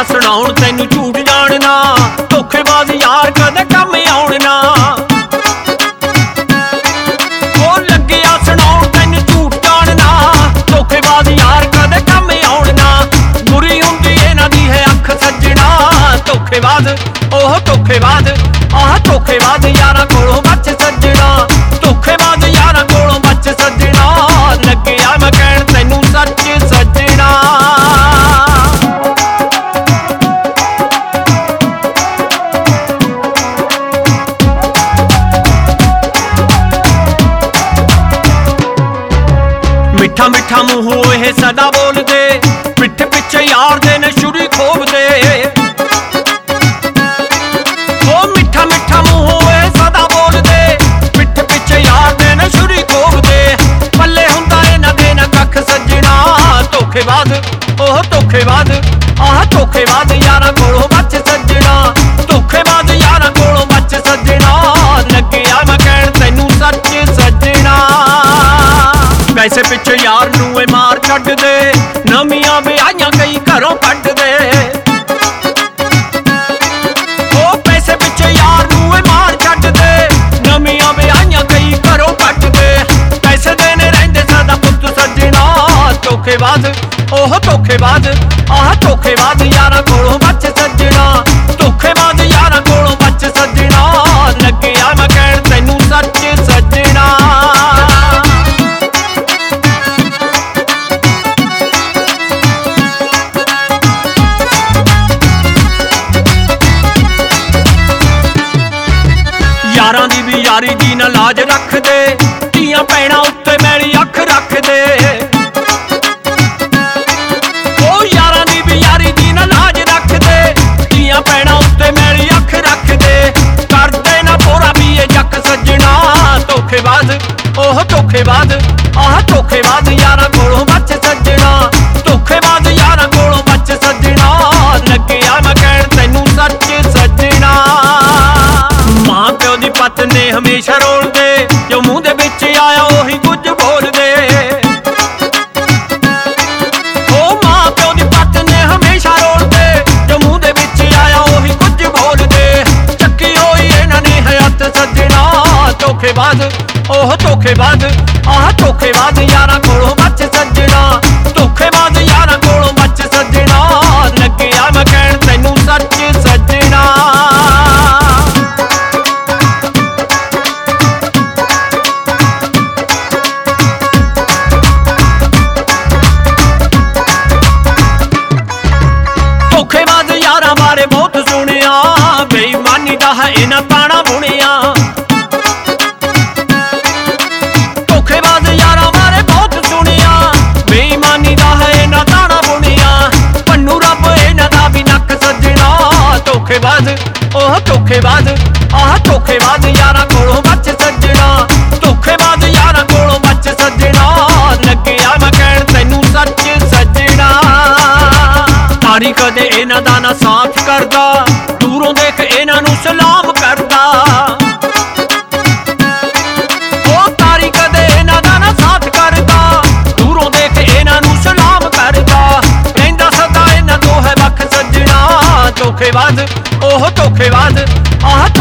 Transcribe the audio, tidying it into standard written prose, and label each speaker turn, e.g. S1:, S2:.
S1: ਗਿਆ ਸੁਣਾਉਣ ਤੈਨੂੰ ਝੂਠ ਜਾਣਨਾ, ਧੋਖੇਬਾਜ਼ ਯਾਰ ਕਦੇ ਕੰਮ ਆਉਣ ਨਾ। ਉਹ ਲੱਗਿਆ ਸੁਣਾਉਣ ਤੈਨੂੰ ਝੂਠ ਜਾਣਨਾ, ਧੋਖੇਬਾਜ਼ ਯਾਰ ਕਦੇ ਕੰਮ ਆਉਣ ਨਾ। ਬੁਰੀ ਹੁੰਦੀ ਇਹਨਾਂ ਦੀ ਹੈ ਅੱਖ ਸੱਜਣਾ, ਧੋਖੇਬਾਜ਼ ਉਹ ਧੋਖੇਬਾਜ਼ ਆਹ ਧੋਖੇਬਾਜ਼ ਯਾਰਾਂ ਕੋਲੋਂ ਬਚ ਸੱਜਣਾ, ਧੋਖੇਬਾਜ਼ ਯਾਰਾਂ ਕੋਲੋਂ ਬਚ ਸੱਜਣਾ। ਲੱਗਿਆ ਮੈਂ ਕਹਿਣ ਤੈਨੂੰ ਸੱਚ ਸੱਜਣਾ। ਮਿੱਠਾ ਮਿੱਠਾ ਮੂੰਹੋਂ ਇਹ ਸਦਾ ਬੋਲਦੇ, ਪਿੱਠ ਪਿੱਛੇ ਯਾਰ ਦੇ ਨੇ ਛੁਰੀ ਖੋਬਦੇ। ਉਹ ਮਿੱਠਾ ਮਿੱਠਾ ਮੂੰਹੋਂ ਇਹ ਸਦਾ ਬੋਲਦੇ, ਪਿੱਠ ਪਿੱਛੇ ਯਾਰ ਦੇ ਨੇ ਛੁਰੀ ਖੋਬਦੇ। ਪੱਲੇ ਹੁੰਦਾ ਇਹਨਾਂ ਦੇ ਨਾ ਕੱਖ ਸੱਜਣਾ, ਧੋਖੇਬਾਜ਼ ਉਹ ਧੋਖੇਬਾਜ਼ ਆਹ ਧੋਖੇਬਾਜ਼ ਯਾਰਾਂ ਕੋਲੋਂ ਬਚ ਸੱਜਣਾ, ਧੋਖੇਬਾਜ਼ ਯਾਰਾਂ ਕੋਲੋਂ ਬਚ ਸੱਜਣਾ। ਲੱਗਿਆ ਮੈਂ ਕਹਿਣ ਤੈਨੂੰ ਸੱਚ ਸੱਜਣਾ। ਪੈਸੇ ਪਿੱਛੇ ਯਾਰ ਨੂੰ ਇਹ ਮਾਰ ਛੱਡਦੇ, ਨਵੀਆਂ ਵਿਆਹੀਆਂ ਕਈ ਘਰੋਂ ਕੱਢਦੇ। ਉਹ ਪੈਸੇ ਪਿੱਛੇ ਯਾਰ ਨੂੰ ਇਹ ਮਾਰ ਛੱਡਦੇ, ਨਵੀਆਂ ਵਿਆਹੀਆਂ ਕਈ ਘਰੋਂ ਕੱਢਦੇ। ਪੈਸੇ ਦੇਣੇ ਰਹਿੰਦੇ ਸਦਾ ਪੁੱਤ ਸੱਜਣਾ, ਧੋਖੇਬਾਜ਼ ਉਹ ਧੋਖੇਬਾਜ਼ ਆਹ ਧੋਖੇਬਾਜ਼ ਯਾਰਾਂ ਕੋਲੋਂ ਬਚ ਸੱਜਣਾ, ਧੋਖੇਬਾਜ਼ ਯਾਰਾਂ ਕੋਲੋਂ ਬਚ ਸੱਜਣਾ। ਲੱਗਿਆ ਮੈਂ ਕਹਿਣ ਤੈਨੂੰ ਸੱਚ ਸੱਜਣਾ। ਯਾਰਾਂ ਦੀ ਵੀ ਯਾਰੀ ਦੀ ਨਾ ਲਾਜ ਰੱਖਦੇ, ਧੀਆਂ ਭੈਣਾਂ ਉੱਤੇ ਮੈਲੀ ਅੱਖ ਰੱਖਦੇ। ਉਹ ਯਾਰਾਂ ਦੀ ਵੀ ਯਾਰੀ ਦੀ ਨਾ ਲਾਜ ਰੱਖਦੇ, ਧੀਆਂ ਭੈਣਾਂ ਉੱਤੇ ਮੈਲੀ ਅੱਖ ਰੱਖਦੇ। ਕਰਦੇ ਨਾ ਪੋਰਾ ਵੀ ਇਹ ਜੱਕ ਸੱਜਣਾ, ਧੋਖੇਬਾਜ਼ ਉਹ ਧੋਖੇਬਾਜ਼ ਆਹ ਧੋਖੇਬਾਜ਼ ਯਾਰਾਂ ਕੋਲੋਂ ਬਚ ਸੱਜਣਾ, ਧੋਖੇਬਾਜ਼ ਯਾਰਾਂ ਕੋਲੋਂ ਬਚ ਸੱਜਣਾ। ਲੱਗਿਆ ਮੈਂ ਕਹਿਣ ਤੈਨੂੰ ਸੱਚ ਸੱਜਣਾ। ਮਾਂ ਪਿਓ ਦੀ ਪੱਤ ਨੇ ਹਮੇਸ਼ਾ ਰੋਲਦੇ, ਜੋ ਮੂੰਹ ਦੇ ਵਿੱਚ ਆਇਆ ਉਹੀ ਕੁਝ ਬੋਲਦੇ। ਉਹ ਮਾਂ ਪਿਓ ਦੀ ਪੱਤ ਨੇ ਹਮੇਸ਼ਾ ਰੋਲਦੇ, ਜੋ ਮੂੰਹ ਦੇ ਵਿੱਚ ਆਇਆ ਉਹੀ ਕੁਝ ਬੋਲਦੇ। ਚੱਕੀ ਹੋਈ ਇਹਨਾਂ ਨੇ ਹਯਾਤ ਸੱਜਣਾ, ਧੋਖੇਬਾਜ਼ ਉਹ ਧੋਖੇਬਾਜ਼ ਆਹ ਧੋਖੇਬਾਜ਼ ਯਾਰਾਂ ਕੋਲੋਂ ਬਚ ਸੱਜਣਾ, ਧੋਖੇਬਾਜ਼ ਯਾਰਾਂ ਕੋਲੋਂ ਬਚ ਸੱਜਣਾ। ਲੱਗਿਆ ਮੈਂ ਕਹਿਣ ਤੈਨੂੰ ਸੱਚ ਸੱਜਣਾ। ਧੋਖੇਬਾਜ਼ ਯਾਰਾਂ ਬਾਰੇ ਬਹੁਤ ਸੁਣਿਆ, ਬੇਈਮਾਨੀ ਦਾ ਹੈ ਇਹਨਾਂ ਤਾਣਾ ਬੁਣਿਆ। ਧੋਖੇਬਾਜ਼ ਯਾਰਾਂ ਬਾਰੇ ਬਹੁਤ ਸੁਣਿਆ, ਬੇਈਮਾਨੀ ਦਾ ਹੈ ਇਹਨਾਂ ਤਾਣਾ ਬੁਣਿਆ। ਪੰਨੂ ਰੱਬ ਇਹਨਾਂ ਦਾ ਵੀ ਨੱਕ ਸੱਜਣਾ, ਧੋਖੇਬਾਜ਼ ਉਹ ਧੋਖੇਬਾਜ਼ ਆਹ ਧੋਖੇਬਾਜ਼ ਯਾਰਾਂ ਕੋਲੋਂ ਬਚ ਸੱਜਣਾ, ਧੋਖੇਬਾਜ਼ ਯਾਰਾਂ ਕੋਲੋਂ ਬਚ ਸੱਜਣਾ। ਲੱਗਿਆ ਮੈਂ ਕਹਿਣ ਤੈਨੂੰ ਸੱਚ ਸੱਜਣਾ। ਤਾਰੀ ਕਦੇ ਇਹਨਾਂ ਦਾ ਨਾ ਸਾਥ ਕਰਦਾ, ਦੂਰੋਂ ਦੇਖ ਇਹਨਾਂ ਨੂੰ ਸਲਾਮ ਕਰਦਾ। ਉਹ ਤਾਰੀ ਕਦੇ ਇਹਨਾਂ ਦਾ ਨਾ ਸਾਥ ਕਰਦਾ, ਦੂਰੋਂ ਦੇਖ ਇਹਨਾਂ ਨੂੰ ਸਲਾਮ ਕਰਦਾ। ਕਹਿੰਦਾ ਸਦਾ ਇਹਨਾਂ ਤੋਂ ਹੈ ਵੱਖ ਸੱਜਣਾ, ਧੋਖੇਬਾਜ਼ ਉਹ ਧੋਖੇਬਾਜ਼ ਆਹ